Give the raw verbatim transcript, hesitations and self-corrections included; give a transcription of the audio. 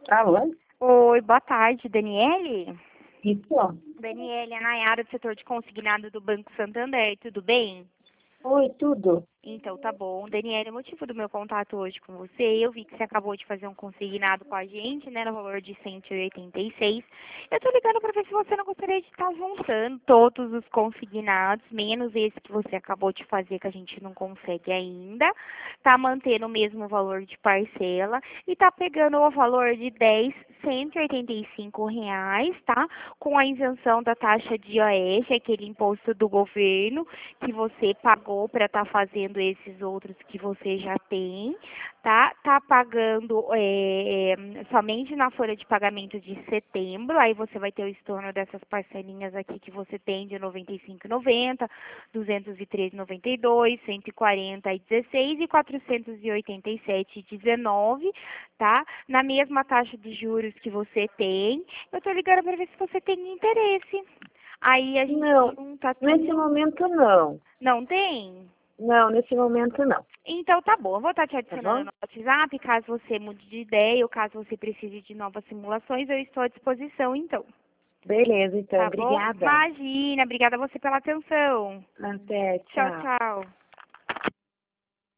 Alô? Oi, boa tarde, Daniele? Isso? Daniele, é a Nayara do setor de consignado do Banco Santander, tudo bem? Oi, tudo? Então, tá bom. Daniele, o motivo do meu contato hoje com você, eu vi que você acabou de fazer um consignado com a gente, né, no valor de cento e oitenta e seis. Eu tô ligando para ver se você não gostaria de estar juntando todos os consignados, menos esse que você acabou de fazer, que a gente não consegue ainda, tá mantendo o mesmo valor de parcela e tá pegando o valor de dez, cento e oitenta e cinco reais, tá? Com a isenção da taxa de I O S, aquele imposto do governo que você pagou para estar fazendo esses outros que você já tem, tá? Tá pagando é, somente na folha de pagamento de setembro, aí você vai ter o estorno dessas parcelinhas aqui que você tem de noventa e cinco e noventa, duzentos e treze e noventa e dois, cento e quarenta e dezesseis e quatrocentos e oitenta e sete e dezenove, tá? Na mesma taxa de juros que você tem. Eu tô ligando para ver se você tem interesse. Aí a gente Não, junta nesse tudo. momento não. Não tem? Não, nesse momento não. Então tá bom, eu vou estar te Tá adicionando bom? no WhatsApp, caso você mude de ideia ou caso você precise de novas simulações, eu estou à disposição então. Beleza, então. Tá bom? Obrigada. Imagina, obrigada a você pela atenção. Até, Tchau, tchau. tchau.